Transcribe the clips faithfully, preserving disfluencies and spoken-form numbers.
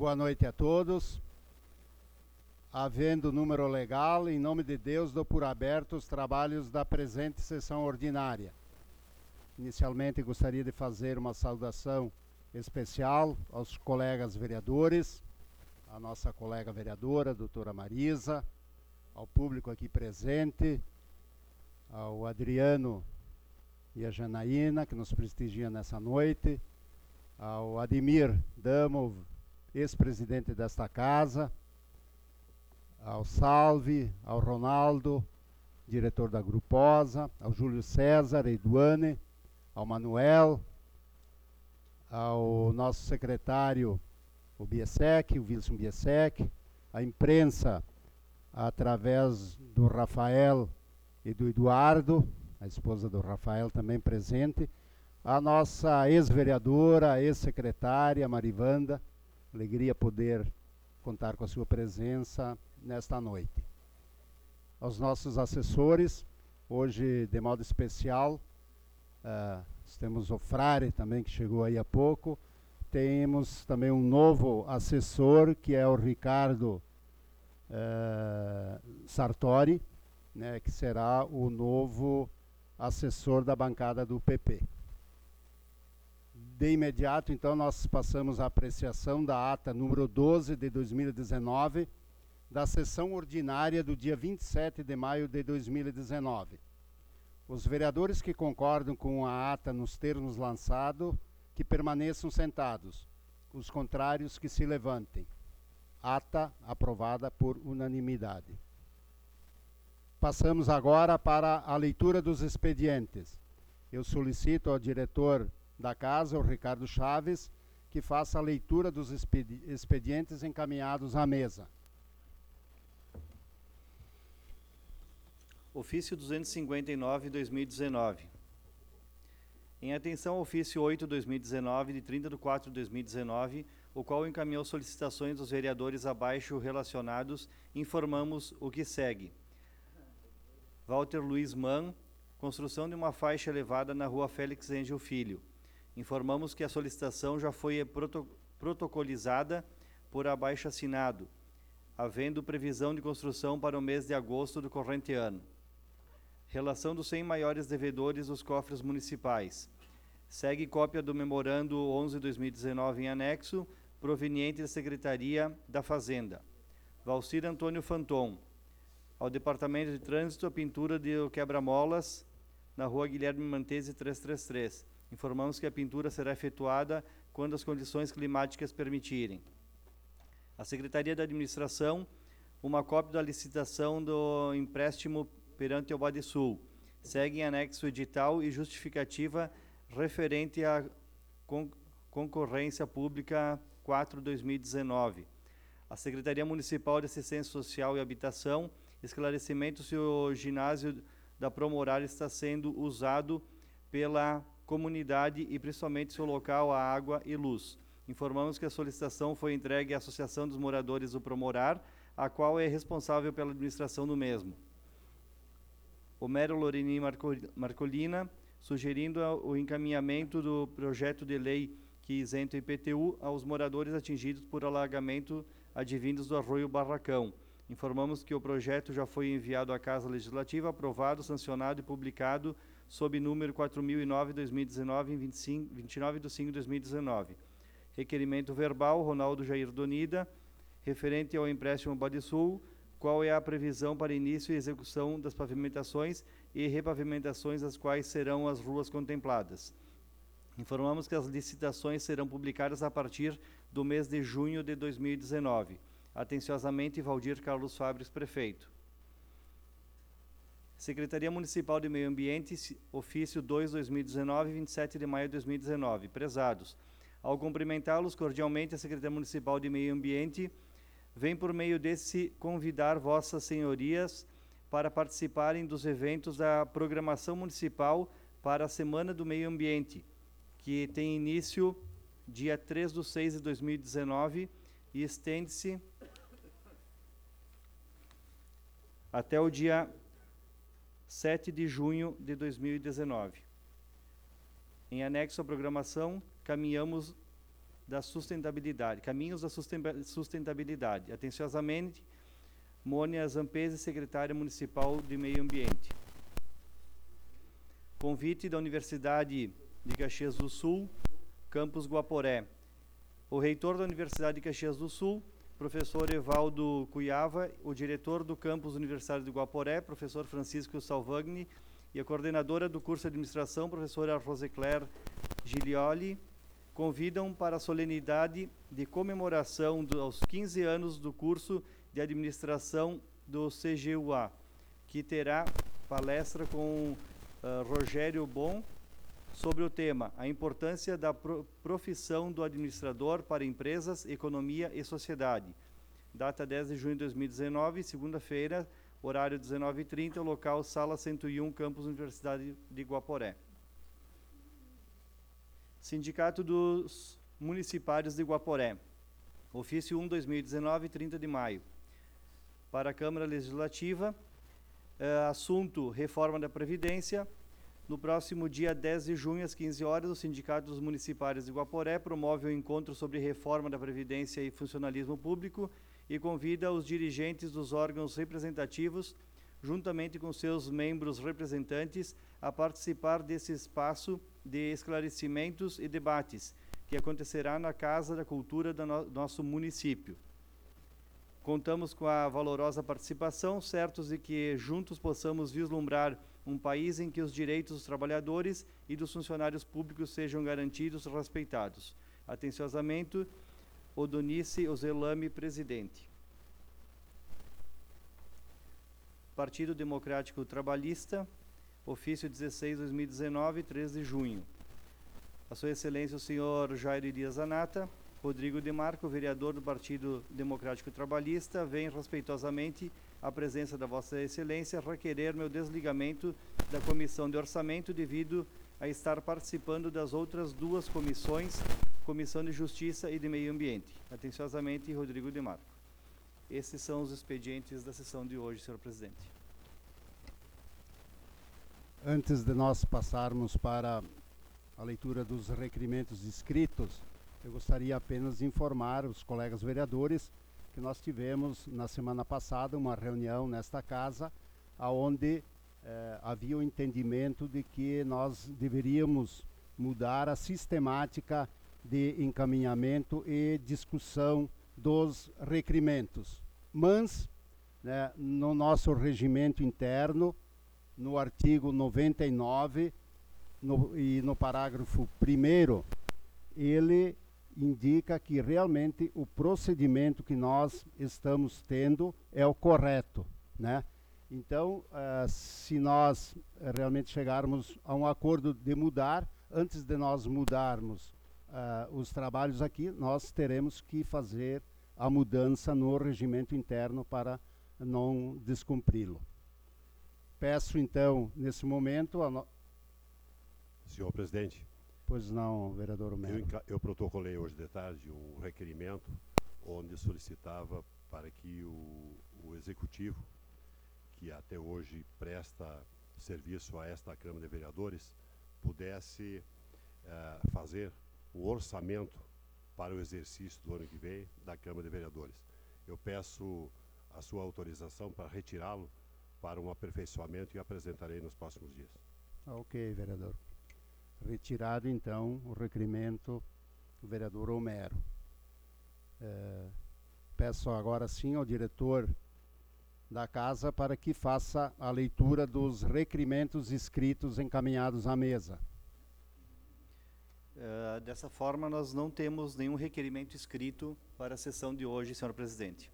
Boa noite a todos. Havendo número legal, em nome de Deus, dou por aberto os trabalhos da presente sessão ordinária. Inicialmente, gostaria de fazer uma saudação especial aos colegas vereadores, à nossa colega vereadora, doutora Marisa, ao público aqui presente, ao Adriano e a Janaína, que nos prestigiam nessa noite, ao Ademir Damo, ex-presidente desta casa, ao Salve, ao Ronaldo, diretor da Gruposa, ao Júlio César, Eduane, ao Manuel, ao nosso secretário, o Biesec, o Wilson Biesec, a imprensa, através do Rafael e do Eduardo, a esposa do Rafael também presente, a nossa ex-vereadora, ex-secretária, Marivanda. Alegria poder contar com a sua presença nesta noite. Aos nossos assessores, hoje de modo especial, uh, temos o Frare também, que chegou aí há pouco. Temos também um novo assessor, que é o Ricardo uh, Sartori, né, que será o novo assessor da bancada do P P. De imediato, então, nós passamos à apreciação da ata número doze de dois mil e dezenove, da sessão ordinária do dia vinte e sete de maio de dois mil e dezenove. Os vereadores que concordam com a ata nos termos lançados, que permaneçam sentados. Os contrários, que se levantem. Ata aprovada por unanimidade. Passamos agora para a leitura dos expedientes. Eu solicito ao diretor da casa, o Ricardo Chaves, que faça a leitura dos expedi- expedientes encaminhados à mesa. Ofício duzentos e cinquenta e nove, dois mil e dezenove. Em atenção ao ofício oito, dois mil e dezenove, de trinta de quatro de dois mil e dezenove, o qual encaminhou solicitações dos vereadores abaixo relacionados, informamos o que segue. Walter Luiz Mann, construção de uma faixa elevada na rua Félix Engel Filho. Informamos que a solicitação já foi proto protocolizada por abaixo assinado, havendo previsão de construção para o mês de agosto do corrente ano. Relação dos cem maiores devedores dos cofres municipais. Segue cópia do memorando onze de dois mil e dezenove em anexo, proveniente da Secretaria da Fazenda. Valcir Antônio Fanton. Ao Departamento de Trânsito, a pintura de quebra-molas na rua Guilherme Mantese trezentos e trinta e três. Informamos que a pintura será efetuada quando as condições climáticas permitirem. A Secretaria da Administração, uma cópia da licitação do empréstimo perante o Badesul. Segue em anexo edital e justificativa referente à con concorrência pública quatro de dois mil e dezenove. A Secretaria Municipal de Assistência Social e Habitação, esclarecimento se o ginásio da Promorar está sendo usado pela comunidade e principalmente seu local, a água e luz. Informamos que a solicitação foi entregue à Associação dos Moradores do Promorar, a qual é responsável pela administração do mesmo. Homero Lorini Marco, Marcolina, sugerindo o encaminhamento do projeto de lei que isenta o I P T U aos moradores atingidos por alagamento advindos do Arroio Barracão. Informamos que o projeto já foi enviado à Casa Legislativa, aprovado, sancionado e publicado sob número quatro mil e nove, dois mil e dezenove, em vinte e cinco, vinte e nove de cinco de dois mil e dezenove. Requerimento verbal, Ronaldo Jair Donida, referente ao empréstimo Badesul, qual é a previsão para início e execução das pavimentações e repavimentações, as quais serão as ruas contempladas. Informamos que as licitações serão publicadas a partir do mês de junho de dois mil e dezenove. Atenciosamente, Valdir Carlos Fabres, prefeito. Secretaria Municipal de Meio Ambiente, ofício dois, dois mil e dezenove, vinte e sete de maio de dois mil e dezenove. Prezados, ao cumprimentá-los cordialmente, a Secretaria Municipal de Meio Ambiente vem por meio desse convidar vossas senhorias para participarem dos eventos da programação municipal para a Semana do Meio Ambiente, que tem início dia três de seis de dois mil e dezenove e estende-se até o dia sete de junho de dois mil e dezenove. Em anexo à programação, caminhamos da sustentabilidade, caminhos da sustentabilidade. Atenciosamente, Mônia Zampese, secretária municipal de Meio Ambiente. Convite da Universidade de Caxias do Sul, campus Guaporé. O reitor da Universidade de Caxias do Sul, professor Evaldo Cuiava, o diretor do campus Universitário de Guaporé, professor Francisco Salvagni, e a coordenadora do curso de administração, professora Rosecler Gilioli, convidam para a solenidade de comemoração do, aos quinze anos do curso de administração do C G U A, que terá palestra com uh, Rogério Bon sobre o tema A importância da pro profissão do administrador para empresas, economia e sociedade. Data dez de junho de dois mil e dezenove, segunda-feira, horário dezenove e trinta, local Sala cento e um, campus Universidade de Guaporé. Sindicato dos Municipários de Guaporé. Ofício um, dois mil e dezenove, trinta de maio. Para a Câmara Legislativa, eh, assunto Reforma da Previdência. No próximo dia dez de junho, às quinze horas, o Sindicato dos Municipários de Guaporé promove um encontro sobre reforma da Previdência e funcionalismo público e convida os dirigentes dos órgãos representativos, juntamente com seus membros representantes, a participar desse espaço de esclarecimentos e debates, que acontecerá na Casa da Cultura do no nosso município. Contamos com a valorosa participação, certos de que juntos possamos vislumbrar um país em que os direitos dos trabalhadores e dos funcionários públicos sejam garantidos e respeitados. Atenciosamente, Odonice Ozelame, presidente. Partido Democrático Trabalhista, ofício dezesseis, dois mil e dezenove, três de junho. A Sua Excelência, o senhor Jair Dias Anata, Rodrigo de Marco, vereador do Partido Democrático Trabalhista, vem respeitosamente à presença da Vossa Excelência requerer meu desligamento da Comissão de Orçamento devido a estar participando das outras duas comissões, Comissão de Justiça e de Meio Ambiente. Atenciosamente, Rodrigo de Marco. Esses são os expedientes da sessão de hoje, senhor presidente. Antes de nós passarmos para a leitura dos requerimentos escritos, eu gostaria apenas de informar os colegas vereadores que nós tivemos na semana passada uma reunião nesta casa, onde eh, havia o entendimento de que nós deveríamos mudar a sistemática de encaminhamento e discussão dos requerimentos. Mas, né, no nosso regimento interno, no artigo noventa e nove no, e no parágrafo primeiro, ele indica que realmente o procedimento que nós estamos tendo é o correto, né? Então, uh, se nós uh, realmente chegarmos a um acordo de mudar, antes de nós mudarmos uh, os trabalhos aqui, nós teremos que fazer a mudança no regimento interno para não descumpri-lo. Peço então, nesse momento, a no... Senhor presidente. Pois não, vereador Homero. Eu, eu protocolei hoje de tarde um requerimento onde solicitava para que o, o Executivo, que até hoje presta serviço a esta Câmara de Vereadores, pudesse uh, fazer o orçamento para o exercício do ano que vem da Câmara de Vereadores. Eu peço a sua autorização para retirá-lo para um aperfeiçoamento e apresentarei nos próximos dias. Ok, vereador. Retirado, então, o requerimento do vereador Homero. É, peço agora sim ao diretor da casa para que faça a leitura dos requerimentos escritos encaminhados à mesa. Uh, dessa forma, nós não temos nenhum requerimento escrito para a sessão de hoje, senhor presidente.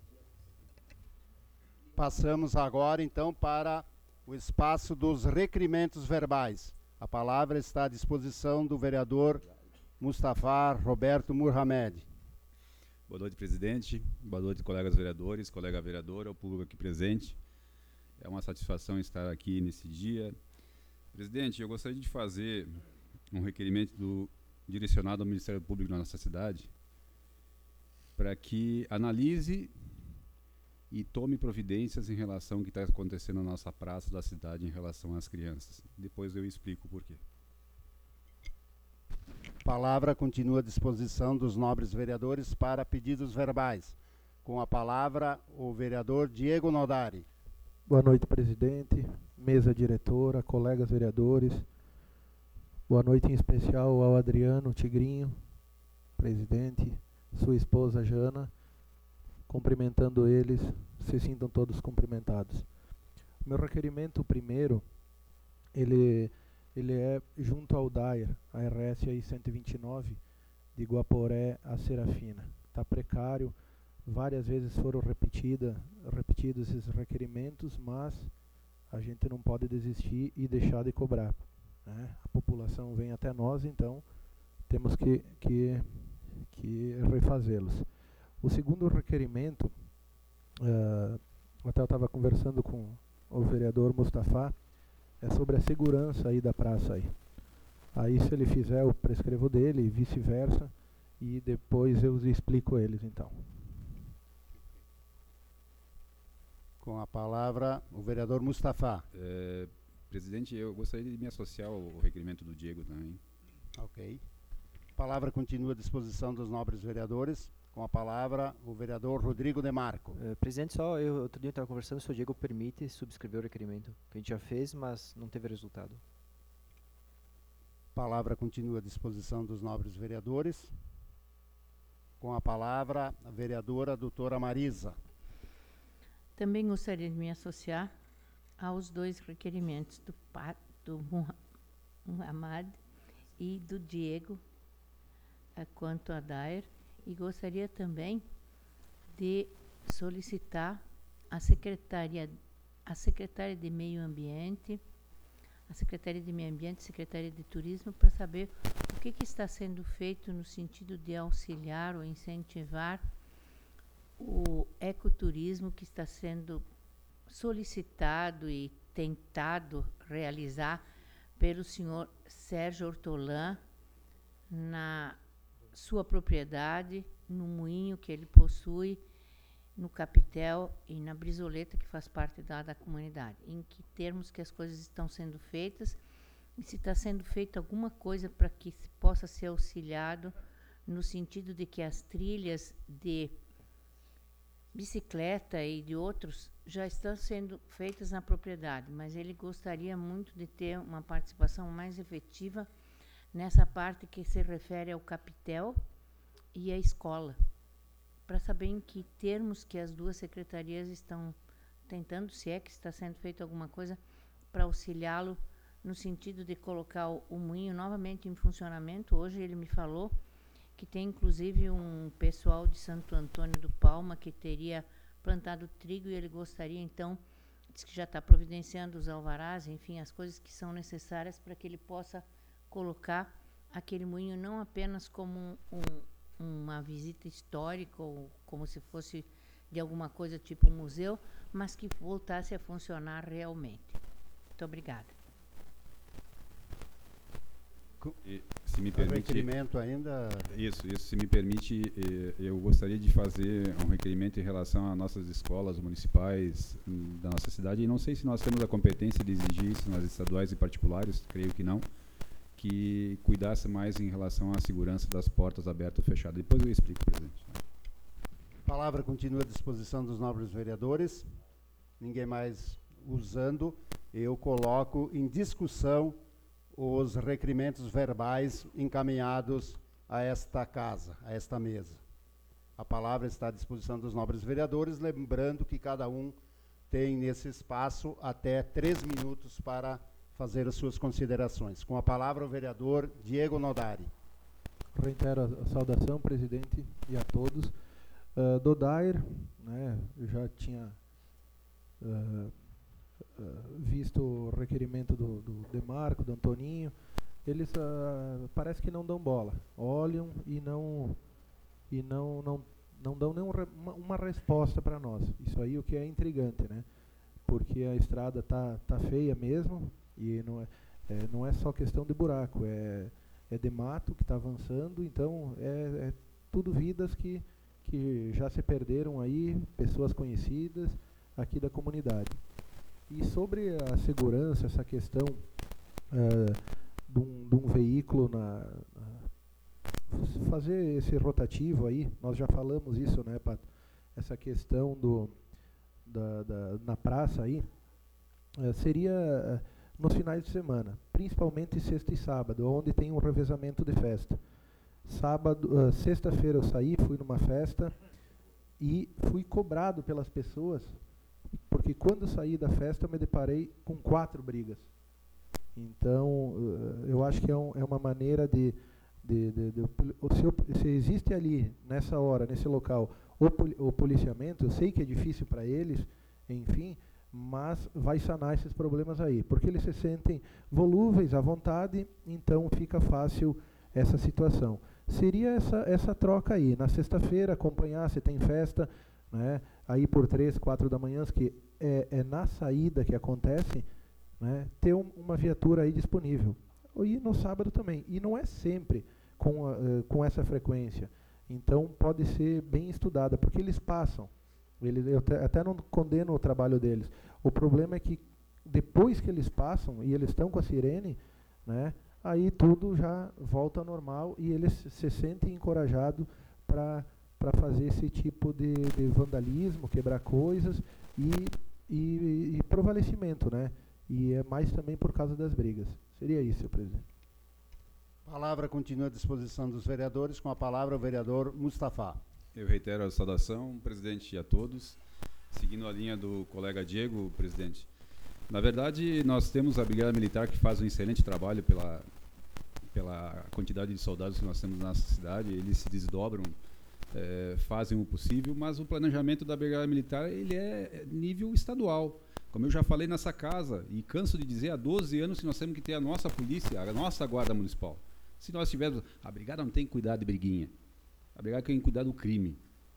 Passamos agora, então, para o espaço dos requerimentos verbais. A palavra está à disposição do vereador Mustafa Roberto Murhamed. Boa noite, presidente. Boa noite, colegas vereadores, colega vereadora, ao público aqui presente. É uma satisfação estar aqui nesse dia. Presidente, eu gostaria de fazer um requerimento do, direcionado ao Ministério Público da nossa cidade para que analise e tome providências em relação ao que está acontecendo na nossa praça da cidade em relação às crianças. Depois eu explico o porquê. palavra continua à disposição dos nobres vereadores para pedidos verbais. Com a palavra, o vereador Diego Nodari. Boa noite, presidente, mesa diretora, colegas vereadores. Boa noite em especial ao Adriano Tigrinho, presidente, sua esposa Jana, cumprimentando eles, se sintam todos cumprimentados. O meu requerimento primeiro, ele, ele é junto ao D A I R, a R S aí cento e vinte e nove, de Guaporé a Serafina. Está precário, várias vezes foram repetida, repetidos esses requerimentos, mas a gente não pode desistir e deixar de cobrar, né? A população vem até nós, então temos que, que, que refazê-los. O segundo requerimento, uh, até eu estava conversando com o vereador Mustafa, é sobre a segurança aí da praça aí. Aí se ele fizer, eu prescrevo dele e vice-versa, e depois eu explico eles então. Com a palavra, o vereador Mustafa. É, presidente, eu gostaria de me associar ao requerimento do Diego também. Ok. A palavra continua à disposição dos nobres vereadores. Com a palavra, o vereador Rodrigo Demarco. Uh, presidente, só eu outro dia estava conversando, o senhor Diego permite subscrever o requerimento, que a gente já fez, mas não teve resultado. A palavra continua à disposição dos nobres vereadores. Com a palavra, a vereadora doutora Marisa. Também gostaria de me associar aos dois requerimentos do, pa, do Muhammad e do Diego, uh, quanto a D A I R, e gostaria também de solicitar a Secretaria, a Secretaria de Meio Ambiente, a Secretaria de Meio Ambiente, Secretaria de Turismo, para saber o que, que está sendo feito no sentido de auxiliar ou incentivar o ecoturismo que está sendo solicitado e tentado realizar pelo senhor Sérgio Hortolã na sua propriedade, no moinho que ele possui, no Capitel e na Brizoleta, que faz parte da, da comunidade. Em que termos que as coisas estão sendo feitas e se está sendo feita alguma coisa para que se possa ser auxiliado no sentido de que as trilhas de bicicleta e de outros já estão sendo feitas na propriedade, mas ele gostaria muito de ter uma participação mais efetiva nessa parte que se refere ao Capitel e à escola, para saber em que termos que as duas secretarias estão tentando, se é que está sendo feito alguma coisa para auxiliá-lo no sentido de colocar o, o moinho novamente em funcionamento. Hoje ele me falou que tem inclusive um pessoal de Santo Antônio do Palma que teria plantado trigo e ele gostaria então, diz que já está providenciando os alvarás, enfim, as coisas que são necessárias para que ele possa colocar aquele moinho não apenas como um, um, uma visita histórica ou como se fosse de alguma coisa tipo um museu, mas que voltasse a funcionar realmente. Muito obrigada. E, se me O permite, requerimento ainda... Isso, isso, se me permite, eh, eu gostaria de fazer um requerimento em relação às nossas escolas municipais hum, da nossa cidade, e não sei se nós temos a competência de exigir isso nas estaduais e particulares, creio que não, que cuidasse mais em relação à segurança das portas abertas ou fechadas. Depois eu explico, presidente. A palavra continua à disposição dos nobres vereadores. Ninguém mais usando. Eu coloco em discussão os requerimentos verbais encaminhados a esta casa, a esta mesa. A palavra está à disposição dos nobres vereadores, lembrando que cada um tem nesse espaço até três minutos para fazer as suas considerações. Com a palavra o vereador Diego Nodari. Reitero a saudação, presidente, e a todos. Uh, do D A I R, né, eu já tinha uh, uh, visto o requerimento do, do Demarco, do Antoninho. Eles uh, parece que não dão bola, olham e não e não não não dão nenhuma uma, uma resposta para nós. Isso aí o que é intrigante, né? Porque a estrada tá tá feia mesmo e não é, é não é só questão de buraco, é é de mato que está avançando, então é, é tudo vidas que que já se perderam aí, pessoas conhecidas aqui da comunidade. E sobre a segurança, essa questão uh, de, um, de um veículo na, na, fazer esse rotativo aí, nós já falamos isso, né, Pato? Essa questão do, da, da, na praça aí, eh, seria eh, nos finais de semana, principalmente sexta e sábado, onde tem um revezamento de festa. Sábado, uh, sexta-feira eu saí, fui numa festa e fui cobrado pelas pessoas, porque quando eu saí da festa eu me deparei com quatro brigas. Então, uh, eu acho que é, um, é uma maneira de, de, de, de, de se, eu, se existe ali, nessa hora, nesse local, o, poli, o policiamento, eu sei que é difícil para eles, enfim, mas vai sanar esses problemas aí, porque eles se sentem volúveis, à vontade, então fica fácil essa situação. Seria essa, essa troca aí, na sexta-feira, acompanhar se tem festa, né, aí por três, quatro da manhã, que é, é na saída que acontece, né, ter um, uma viatura aí disponível. E no sábado também, e não é sempre com, a, uh, com essa frequência, então pode ser bem estudada, porque eles passam, eles, eu te, até não condeno o trabalho deles, o problema é que depois que eles passam, e eles estão com a sirene, né, aí tudo já volta ao normal e eles se sentem encorajados para para fazer esse tipo de, de vandalismo, quebrar coisas e, e, e provalecimento, né? E é mais também por causa das brigas. Seria isso, senhor presidente. A palavra continua à disposição dos vereadores. Com a palavra o vereador Mustafa. Eu reitero a saudação, presidente, e a todos. Seguindo a linha do colega Diego, presidente. Na verdade, nós temos a Brigada Militar que faz um excelente trabalho pela, pela quantidade de soldados que nós temos na nossa cidade. Eles se desdobram, é, fazem o possível, mas o planejamento da Brigada Militar ele é nível estadual. Como eu já falei nessa casa, e canso de dizer, há doze anos que nós temos que ter a nossa polícia, a nossa guarda municipal. Se nós tivermos... A Brigada não tem que cuidar de briguinha. A Brigada tem que cuidar do crime.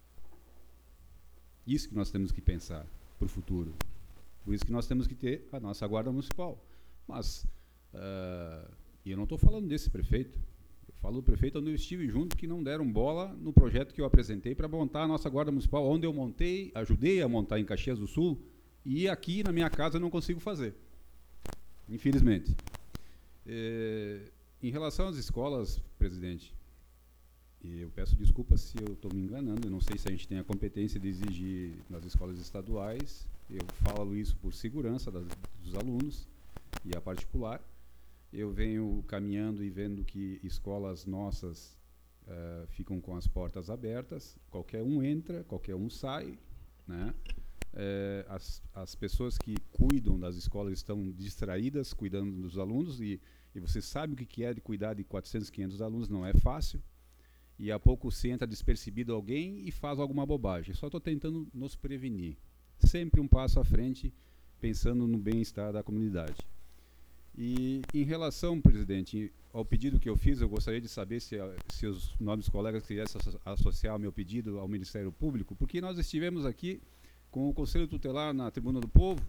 Isso que nós temos que pensar para o futuro. Por isso que nós temos que ter a nossa guarda municipal. Mas, uh, e eu não estou falando desse prefeito, eu falo do prefeito onde eu estive junto, que não deram bola no projeto que eu apresentei para montar a nossa guarda municipal, onde eu montei, ajudei a montar em Caxias do Sul, e aqui na minha casa eu não consigo fazer, infelizmente. É, em relação às escolas, presidente, eu peço desculpas se eu estou me enganando, eu não sei se a gente tem a competência de exigir nas escolas estaduais. Eu falo isso por segurança das, dos alunos e a particular. Eu venho caminhando e vendo que escolas nossas uh, ficam com as portas abertas, qualquer um entra, qualquer um sai, né? Uh, as, as pessoas que cuidam das escolas estão distraídas, cuidando dos alunos, e, e você sabe o que é de cuidar de quatrocentos, quinhentos alunos, não é fácil. E a pouco se entra despercebido alguém e faz alguma bobagem. Só estou tentando nos prevenir. Sempre um passo à frente, pensando no bem-estar da comunidade. E em relação, presidente, ao pedido que eu fiz, eu gostaria de saber se, se os nobres colegas quisessem associar o meu pedido ao Ministério Público, porque nós estivemos aqui com o Conselho Tutelar na Tribuna do Povo,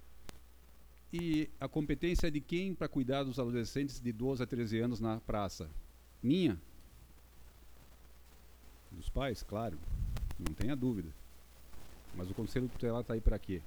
e a competência é de quem para cuidar dos adolescentes de doze a treze anos na praça? Minha? Dos pais, claro, não tenha dúvida. Mas o Conselho Tutelar está aí para quê?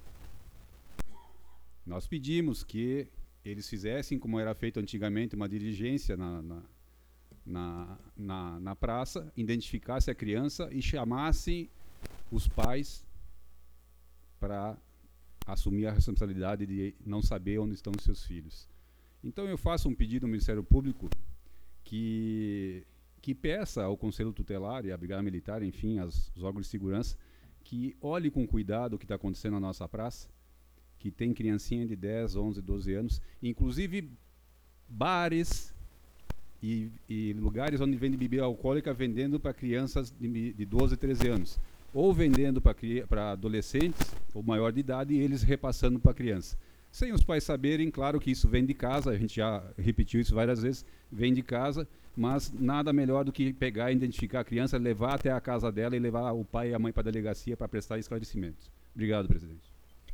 Nós pedimos que eles fizessem, como era feito antigamente, uma diligência na, na, na, na, na praça, identificasse a criança e chamassem os pais para assumir a responsabilidade de não saber onde estão os seus filhos. Então eu faço um pedido ao Ministério Público que... que peça ao Conselho Tutelar e à Brigada Militar, enfim, as, os órgãos de segurança, que olhe com cuidado o que está acontecendo na nossa praça, que tem criancinha de dez, onze, doze anos, inclusive bares e, e lugares onde vende bebida alcoólica vendendo para crianças de, de doze, treze anos, ou vendendo para adolescentes ou maior de idade e eles repassando para a criança. Sem os pais saberem, claro que isso vem de casa, a gente já repetiu isso várias vezes, vem de casa, mas nada melhor do que pegar e identificar a criança, levar até a casa dela e levar o pai e a mãe para a delegacia para prestar esclarecimentos. Obrigado, presidente.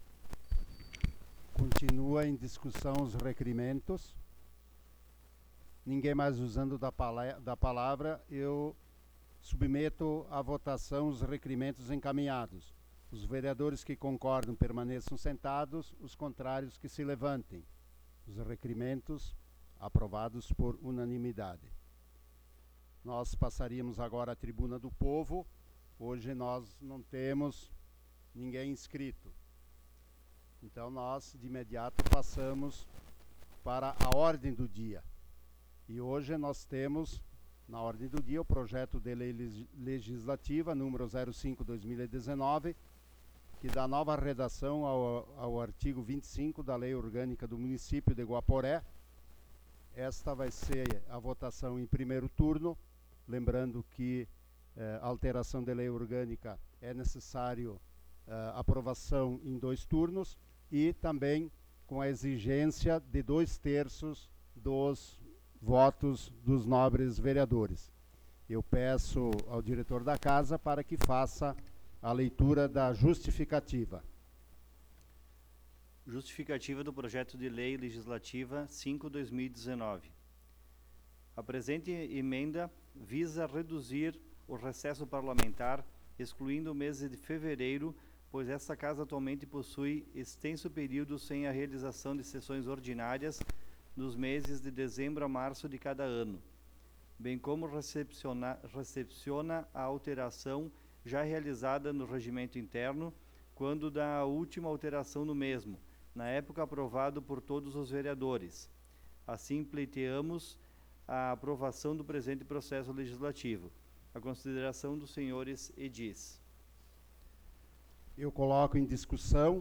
Continua em discussão os requerimentos. Ninguém mais usando da, pala da palavra, eu submeto à votação os requerimentos encaminhados. Os vereadores que concordam permaneçam sentados, os contrários que se levantem. Os requerimentos aprovados por unanimidade. nós passaríamos agora à tribuna do povo. Hoje nós não temos ninguém inscrito. Então nós, de imediato, passamos para a ordem do dia. E hoje nós temos, na ordem do dia, o projeto de lei legislativa número zero cinco barra dois mil e dezenove, que dá nova redação ao, ao artigo vinte e cinco da Lei Orgânica do Município de Guaporé. Esta vai ser a votação em primeiro turno, lembrando que eh, a alteração de lei orgânica é necessário eh, aprovação em dois turnos, e também com a exigência de dois terços dos votos dos nobres vereadores. Eu peço ao diretor da casa para que faça a leitura da justificativa. Justificativa do projeto de lei legislativa cinco barra dois mil e dezenove. A presente emenda visa reduzir o recesso parlamentar, excluindo o mês de fevereiro, pois esta casa atualmente possui extenso período sem a realização de sessões ordinárias nos meses de dezembro a março de cada ano, bem como recepciona, recepciona a alteração já realizada no regimento interno, quando da última alteração no mesmo, na época aprovado por todos os vereadores. Assim, pleiteamos a aprovação do presente processo legislativo. A consideração dos senhores edis. Eu coloco em discussão.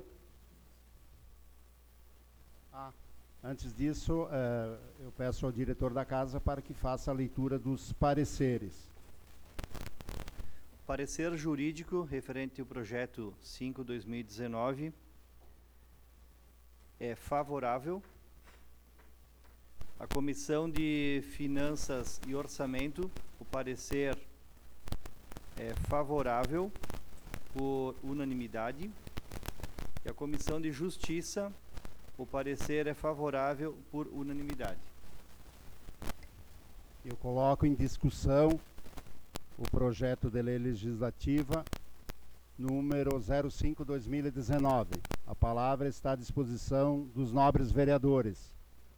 Ah, antes disso, uh, eu peço ao diretor da casa para que faça a leitura dos pareceres. Parecer jurídico referente ao projeto cinco barra dois mil e dezenove é favorável. A Comissão de Finanças e Orçamento, o parecer é favorável por unanimidade. E a Comissão de Justiça, o parecer é favorável por unanimidade. Eu coloco em discussão o projeto de lei legislativa número zero cinco barra dois mil e dezenove. A palavra está à disposição dos nobres vereadores.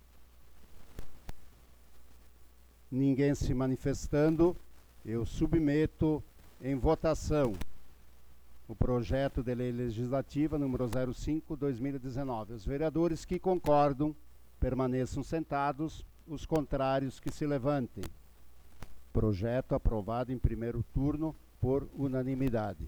Ninguém se manifestando, eu submeto em votação o projeto de lei legislativa número zero cinco barra dois mil e dezenove. Os vereadores que concordam permaneçam sentados, os contrários que se levantem. Projeto aprovado em primeiro turno por unanimidade.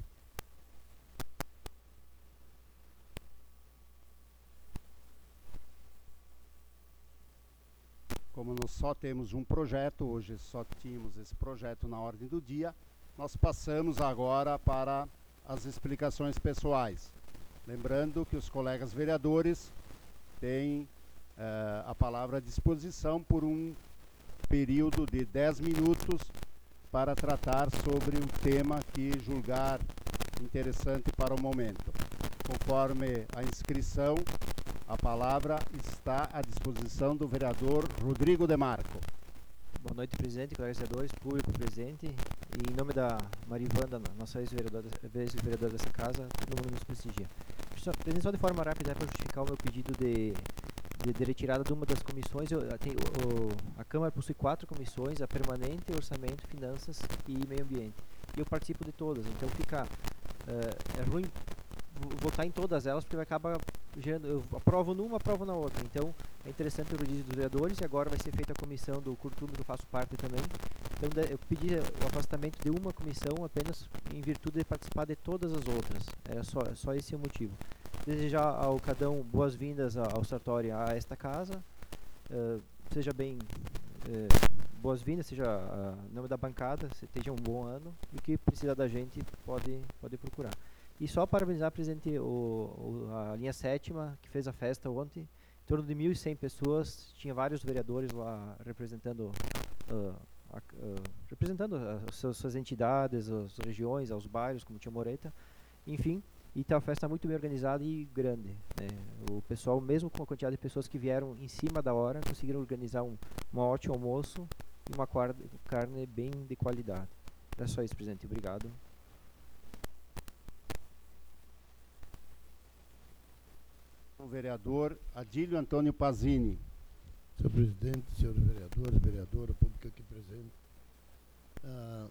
Como nós só temos um projeto, hoje só tínhamos esse projeto na ordem do dia, nós passamos agora para as explicações pessoais. Lembrando que os colegas vereadores têm uh, a palavra à disposição por um período de dez minutos para tratar sobre o tema que julgar interessante para o momento. Conforme a inscrição, a palavra está à disposição do vereador Rodrigo Demarco. Boa noite, presidente, colegas vereadores, público presente. E em nome da Marivanda, nossa ex-vereadora ex-vereadora dessa casa, todo mundo nos prestigia. Presidente, só de forma rápida para justificar o meu pedido de, de, de retirada de uma das comissões. Eu, tem, o, a Câmara possui quatro comissões, a permanente, orçamento, finanças e meio ambiente. E eu participo de todas, então fica uh, é ruim votar em todas elas, porque acaba gerando, eu aprovo numa, aprovo na outra. Então é interessante o rodízio dos vereadores, e agora vai ser feita a comissão do Curtume, que eu faço parte também. Então eu pedi o afastamento de uma comissão apenas em virtude de participar de todas as outras. Era só, só esse o motivo. Desejar ao Cadão boas-vindas ao Sartori a esta casa. Uh, seja bem uh, boas-vindas, seja uh, em nome da bancada, seja um bom ano, e que precisar da gente pode, pode procurar. E só parabenizar, presidente, o, o, a linha sétima, que fez a festa ontem, em torno de mil e cem pessoas, tinha vários vereadores lá representando, uh, a, uh, representando as suas, suas entidades, as regiões, os bairros, como Tia Moreta, enfim, e tá uma festa muito bem organizada e grande. Né? O pessoal, mesmo com a quantidade de pessoas que vieram em cima da hora, conseguiram organizar um, um ótimo almoço e uma carne bem de qualidade. É só isso, presidente. Obrigado. O vereador Adílio Antônio Pazini. Senhor presidente, senhores vereadores, vereadora, público aqui presente, Ah,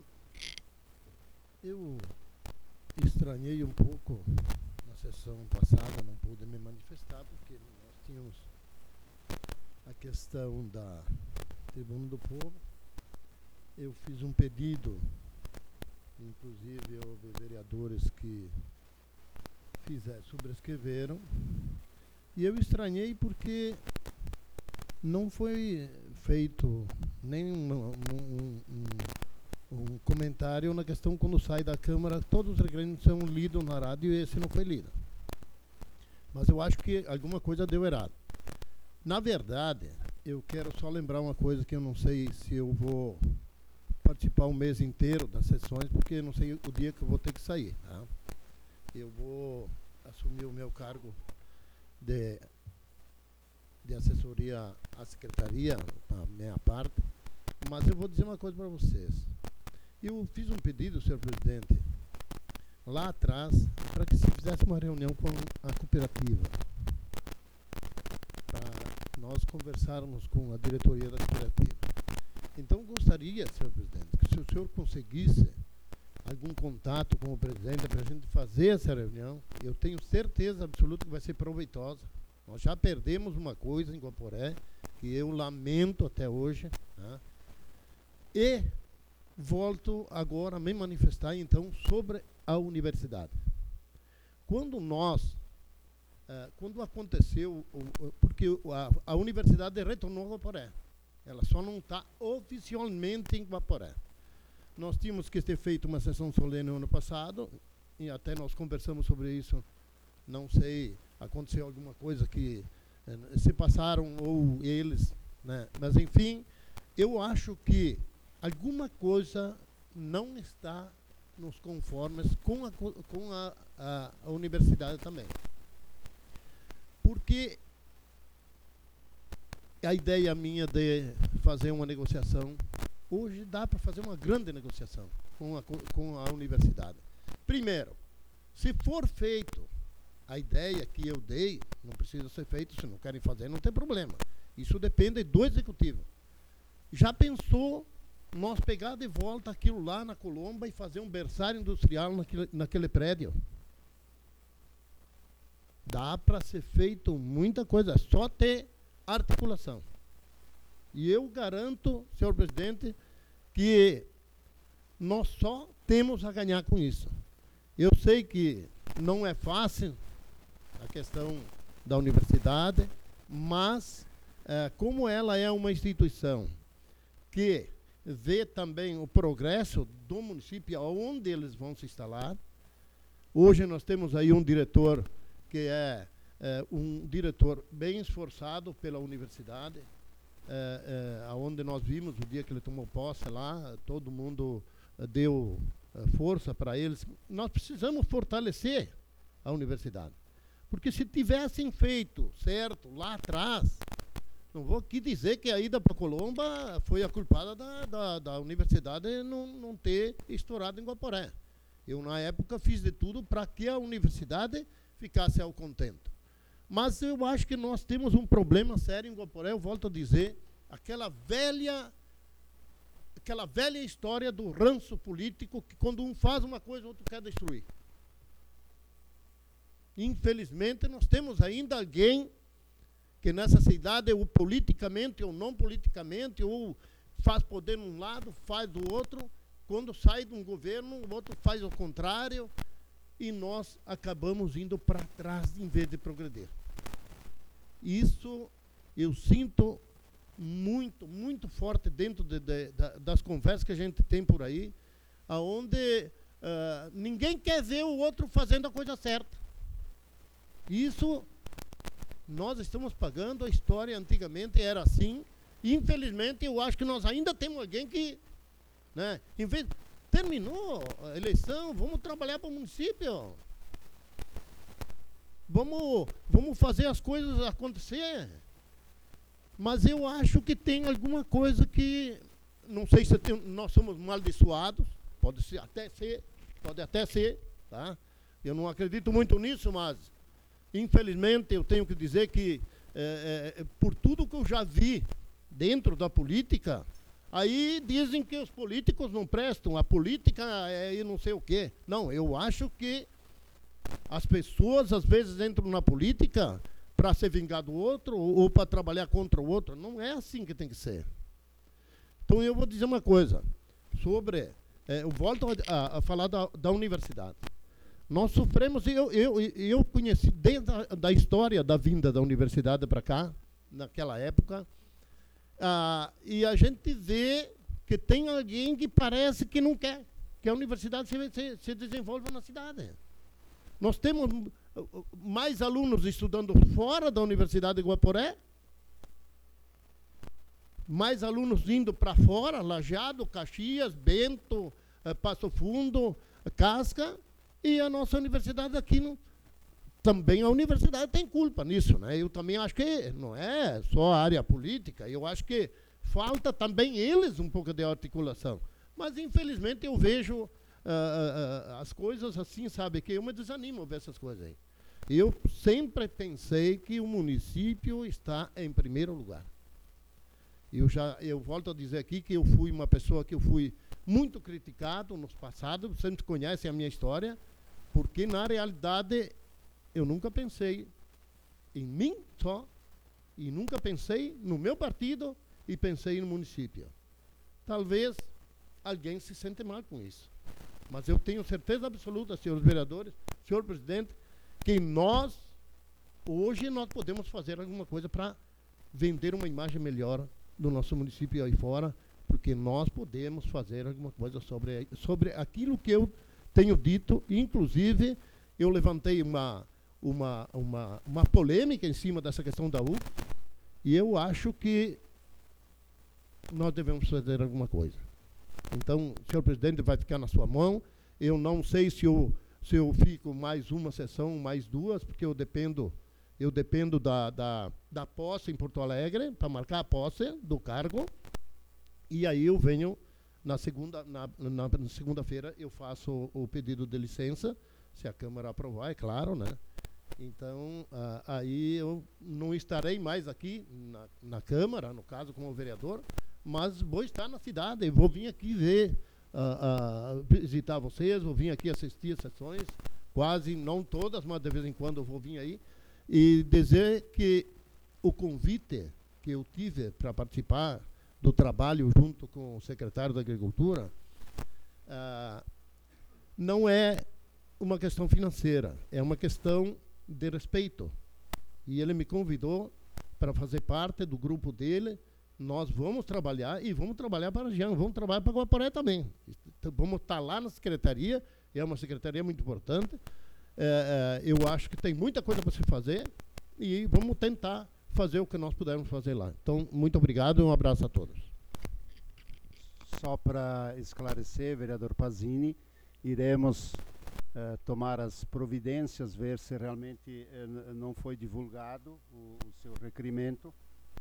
eu estranhei um pouco na sessão passada, não pude me manifestar, porque nós tínhamos a questão da Tribuna do Povo. Eu fiz um pedido, inclusive houve vereadores que fizeram, subscreveram, e eu estranhei porque não foi feito nenhum um, um, um, um comentário na questão quando sai da Câmara, todos os requerimentos são lidos na rádio e esse não foi lido. Mas eu acho que alguma coisa deu errado. Na verdade, eu quero só lembrar uma coisa que eu não sei se eu vou participar o mês inteiro das sessões, porque eu não sei o dia que eu vou ter que sair. Tá? Eu vou assumir o meu cargo de, de assessoria à secretaria, a minha parte, mas eu vou dizer uma coisa para vocês. Eu fiz um pedido, senhor presidente, lá atrás, para que se fizesse uma reunião com a cooperativa, para nós conversarmos com a diretoria da cooperativa. Então, gostaria, senhor presidente, que se o senhor conseguisse algum contato com o presidente para a gente fazer essa reunião, eu tenho certeza absoluta que vai ser proveitosa. Nós já perdemos uma coisa em Guaporé, que eu lamento até hoje, né? E volto agora a me manifestar, então, sobre a universidade. Quando nós, uh, quando aconteceu, uh, uh, porque a, a universidade retornou a Guaporé, ela só não está oficialmente em Guaporé. Nós tínhamos que ter feito uma sessão solene no ano passado, e até nós conversamos sobre isso, não sei, aconteceu alguma coisa que eh, se passaram, ou eles, né? Mas enfim, eu acho que alguma coisa não está nos conformes com a, com a, a, a universidade também. Porque a ideia minha de fazer uma negociação, hoje dá para fazer uma grande negociação com a, com a universidade. Primeiro, se for feito a ideia que eu dei, não precisa ser feito, se não querem fazer, não tem problema. Isso depende do executivo. Já pensou nós pegar de volta aquilo lá na Colomba e fazer um berçário industrial naquele, naquele prédio? Dá para ser feito muita coisa, só ter articulação. E eu garanto, senhor presidente, que nós só temos a ganhar com isso. Eu sei que não é fácil a questão da universidade, mas é, como ela é uma instituição que vê também o progresso do município, onde eles vão se instalar. Hoje nós temos aí um diretor que é, é um diretor bem esforçado pela universidade, é, é, onde nós vimos o dia que ele tomou posse lá, todo mundo é, deu é, força para eles. Nós precisamos fortalecer a universidade, porque se tivessem feito certo lá atrás, não vou aqui dizer que a ida para Colomba foi a culpada da, da, da universidade não, não ter estourado em Guaporé. Eu, na época, fiz de tudo para que a universidade ficasse ao contento. Mas eu acho que nós temos um problema sério em Guaporé, eu volto a dizer, aquela velha, aquela velha história do ranço político, que quando um faz uma coisa, o outro quer destruir. Infelizmente, nós temos ainda alguém que nessa cidade, ou politicamente ou não politicamente, ou faz poder num lado, faz do outro, quando sai de um governo, o outro faz o contrário, e nós acabamos indo para trás em vez de progredir. Isso eu sinto muito, muito forte dentro de, de, de, das conversas que a gente tem por aí, onde uh, ninguém quer ver o outro fazendo a coisa certa. Isso nós estamos pagando, a história antigamente era assim, e infelizmente eu acho que nós ainda temos alguém que, né, em vez, terminou a eleição, vamos trabalhar para o município, vamos, vamos fazer as coisas acontecer. Mas eu acho que tem alguma coisa que, não sei se tem, nós somos maldiçoados, pode ser, até ser, pode até ser, tá? Eu não acredito muito nisso, mas infelizmente, eu tenho que dizer que, é, é, por tudo que eu já vi dentro da política, Aí dizem que os políticos não prestam, a política é não sei o quê. Não, eu acho que as pessoas às vezes entram na política para se vingar do outro ou, ou para trabalhar contra o outro. Não é assim que tem que ser. Então eu vou dizer uma coisa sobre, é, eu volto a, a falar da, da universidade. Nós sofremos, eu, eu, eu conheci desde a da história da vinda da universidade para cá, naquela época, ah, e a gente vê que tem alguém que parece que não quer que a universidade se, se, se desenvolva na cidade. Nós temos mais alunos estudando fora da Universidade de Guaporé, mais alunos indo para fora, Lajeado, Caxias, Bento, eh, Passo Fundo, Casca, e a nossa universidade aqui não. Também a universidade tem culpa nisso, né? Eu também acho que não é só a área política, eu acho que falta também eles um pouco de articulação. Mas, infelizmente, eu vejo uh, uh, uh, as coisas assim, sabe, que eu me desanimo ver essas coisas aí. Eu sempre pensei que o município está em primeiro lugar. Eu, já, eu volto a dizer aqui que eu fui uma pessoa que eu fui muito criticado no passado, vocês conhecem a minha história, porque, na realidade, eu nunca pensei em mim só, e nunca pensei no meu partido, e pensei no município. Talvez alguém se sente mal com isso. Mas eu tenho certeza absoluta, senhores vereadores, senhor presidente, que nós, hoje, nós podemos fazer alguma coisa para vender uma imagem melhor do nosso município aí fora, porque nós podemos fazer alguma coisa sobre, sobre aquilo que eu tenho dito. Inclusive, eu levantei uma, uma, uma, uma polêmica em cima dessa questão da U, e eu acho que nós devemos fazer alguma coisa. Então, senhor presidente, vai ficar na sua mão. Eu não sei se eu, se eu fico mais uma sessão, mais duas, porque eu dependo, eu dependo da, da, da posse em Porto Alegre, para marcar a posse do cargo. E aí eu venho, na segunda, na, na, na segunda-feira, eu faço o, o pedido de licença, se a Câmara aprovar, é claro, né? Então, ah, aí eu não estarei mais aqui na, na Câmara, no caso, como vereador, mas vou estar na cidade, vou vir aqui ver, uh, uh, visitar vocês, vou vir aqui assistir as sessões, quase, não todas, mas de vez em quando eu vou vir aí, e dizer que o convite que eu tive para participar do trabalho junto com o secretário da Agricultura uh, não é uma questão financeira, é uma questão de respeito. E ele me convidou para fazer parte do grupo dele. Nós vamos trabalhar e vamos trabalhar para a região, vamos trabalhar para Guaporé também. Então, vamos estar lá na secretaria, é uma secretaria muito importante. É, é, eu acho que tem muita coisa para se fazer e vamos tentar fazer o que nós pudermos fazer lá. Então, muito obrigado e um abraço a todos. Só para esclarecer, vereador Pazini, iremos uh, tomar as providências, ver se realmente uh, não foi divulgado o, o seu requerimento.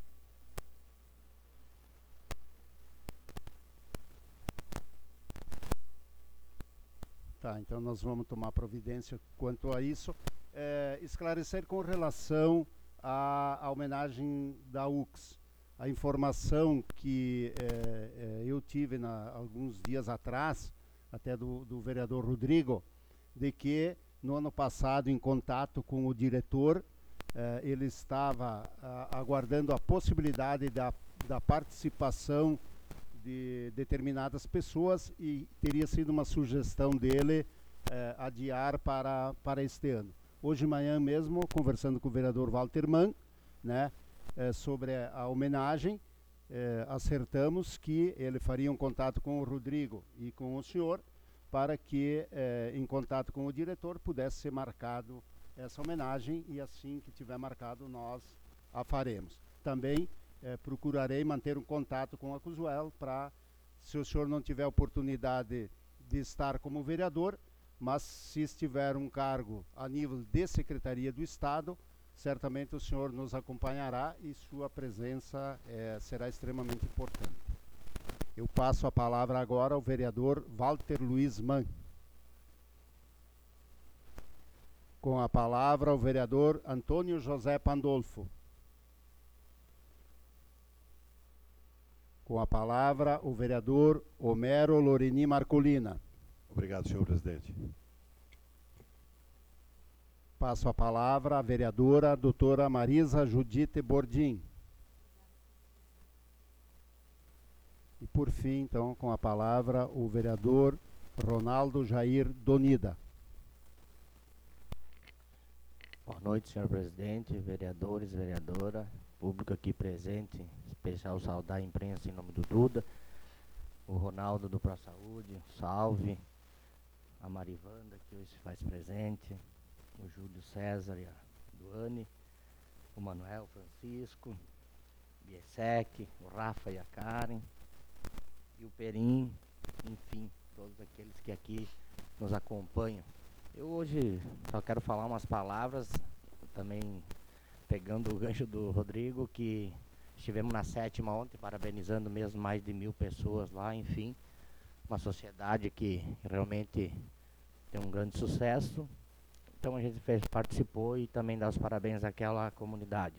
Tá, então nós vamos tomar providência quanto a isso. É, esclarecer com relação à, à homenagem da U C S. A informação que é, é, eu tive na, alguns dias atrás, até do, do vereador Rodrigo, de que no ano passado, em contato com o diretor, é, ele estava a, aguardando a possibilidade da, da participação de determinadas pessoas e teria sido uma sugestão dele eh, adiar para, para este ano. Hoje de manhã mesmo, conversando com o vereador Walter Mann, né, eh, sobre a homenagem, eh, acertamos que ele faria um contato com o Rodrigo e com o senhor para que, eh, em contato com o diretor, pudesse ser marcado essa homenagem e assim que tiver marcado nós a faremos. Também É, procurarei manter um contato com a Cusuel para, se o senhor não tiver oportunidade de estar como vereador, mas se estiver um cargo a nível de Secretaria do Estado, certamente o senhor nos acompanhará e sua presença é, será extremamente importante. Eu passo a palavra agora ao vereador Walter Luiz Mann. Com a palavra o vereador Antônio José Pandolfo. Com a palavra, o vereador Homero Loreni Marcolina. Obrigado, senhor presidente. Passo a palavra à vereadora doutora Marisa Judite Bordim. E por fim, então, com a palavra, o vereador Ronaldo Jair Donida. Boa noite, senhor presidente, vereadores, vereadora, público aqui presente, em especial saudar a imprensa em nome do Duda, o Ronaldo do Pro Saúde, Salve, a Marivanda, que hoje se faz presente, o Júlio César e a Duane, o Manuel Francisco, o Biesec, o Rafa e a Karen, e o Perim, enfim, todos aqueles que aqui nos acompanham. Eu hoje só quero falar umas palavras, também pegando o gancho do Rodrigo, que estivemos na sétima ontem, parabenizando mesmo mais de mil pessoas lá, enfim, uma sociedade que realmente tem um grande sucesso. Então a gente fez, participou e também dá os parabéns àquela comunidade.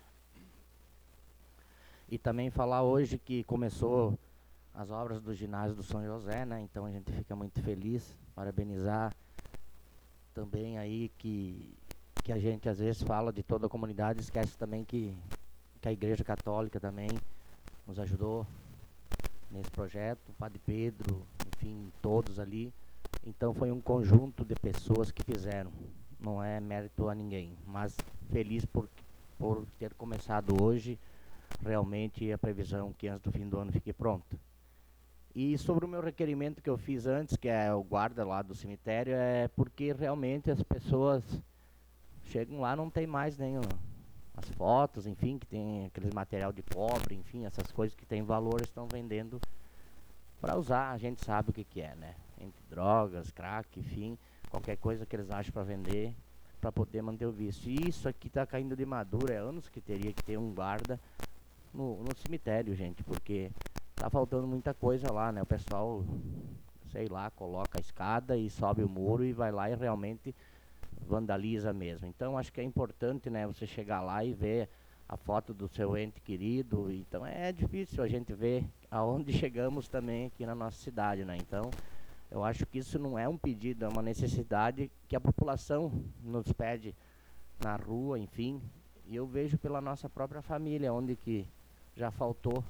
E também falar hoje que começou as obras do ginásio do São José, né? Então a gente fica muito feliz, parabenizar também aí que, que a gente às vezes fala de toda a comunidade, esquece também que, que a Igreja Católica também nos ajudou nesse projeto, o Padre Pedro, enfim, todos ali. Então foi um conjunto de pessoas que fizeram, não é mérito a ninguém, mas feliz por, por ter começado hoje, realmente a previsão que antes do fim do ano fique pronta. E sobre o meu requerimento que eu fiz antes, que é o guarda lá do cemitério, é porque realmente as pessoas chegam lá, não tem mais nem as fotos, enfim, que tem aqueles material de cobre, enfim, essas coisas que têm valor estão vendendo para usar, a gente sabe o que que é, né? Entre drogas, crack, enfim, qualquer coisa que eles acham para vender, para poder manter o vício. E isso aqui está caindo de madura, é anos que teria que ter um guarda no, no cemitério, gente, porque tá faltando muita coisa lá, né? O pessoal, sei lá, coloca a escada e sobe o muro e vai lá e realmente vandaliza mesmo. Então acho que é importante, né, você chegar lá e ver a foto do seu ente querido. Então é difícil a gente ver aonde chegamos também aqui na nossa cidade, né? Então eu acho que isso não é um pedido, é uma necessidade que a população nos pede na rua, enfim. E eu vejo pela nossa própria família, onde que já faltou.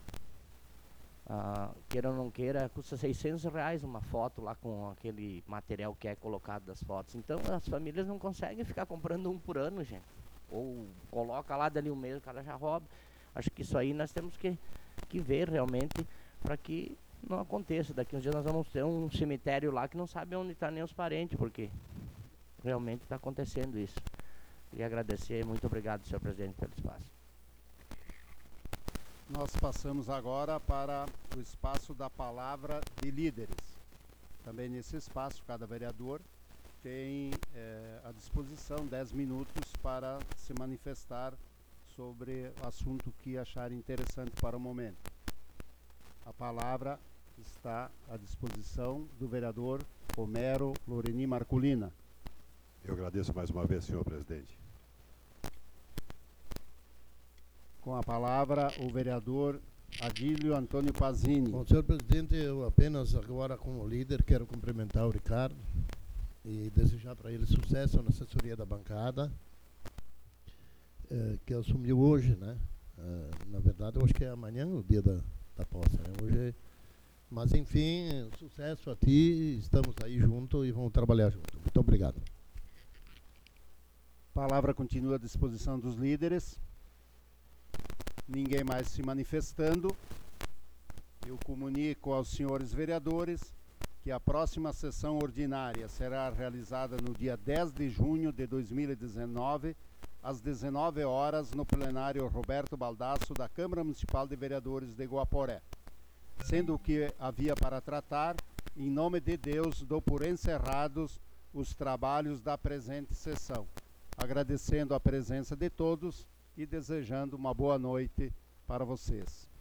Uh, queira ou não queira, custa seiscentos reais uma foto lá com aquele material que é colocado das fotos. Então as famílias não conseguem ficar comprando um por ano, gente. Ou coloca lá dali um mês, o cara já rouba. Acho que isso aí nós temos que, que ver realmente para que não aconteça. Daqui uns dias nós vamos ter um cemitério lá que não sabe onde está nem os parentes, porque realmente está acontecendo isso. Queria agradecer, muito obrigado, senhor presidente, pelo espaço. Nós passamos agora para o espaço da palavra de líderes. Também nesse espaço, cada vereador tem eh, à disposição dez minutos para se manifestar sobre o assunto que achar interessante para o momento. A palavra está à disposição do vereador Homero Loreni Marcolina. Eu agradeço mais uma vez, senhor presidente. Com a palavra, o vereador Adílio Antônio Pazini. Bom, senhor presidente, eu apenas agora como líder quero cumprimentar o Ricardo e desejar para ele sucesso na assessoria da bancada, eh, que assumiu hoje, né? Eh, na verdade, eu acho que é amanhã o dia da, da posse, né? Hoje, mas enfim, sucesso a ti, estamos aí juntos e vamos trabalhar juntos. Muito obrigado. A palavra continua à disposição dos líderes. Ninguém mais se manifestando. Eu comunico aos senhores vereadores que a próxima sessão ordinária será realizada no dia dez de junho de dois mil e dezenove, às dezenove horas, no plenário Roberto Baldasso da Câmara Municipal de Vereadores de Guaporé. Sendo o que havia para tratar, em nome de Deus, dou por encerrados os trabalhos da presente sessão, agradecendo a presença de todos e desejando uma boa noite para vocês.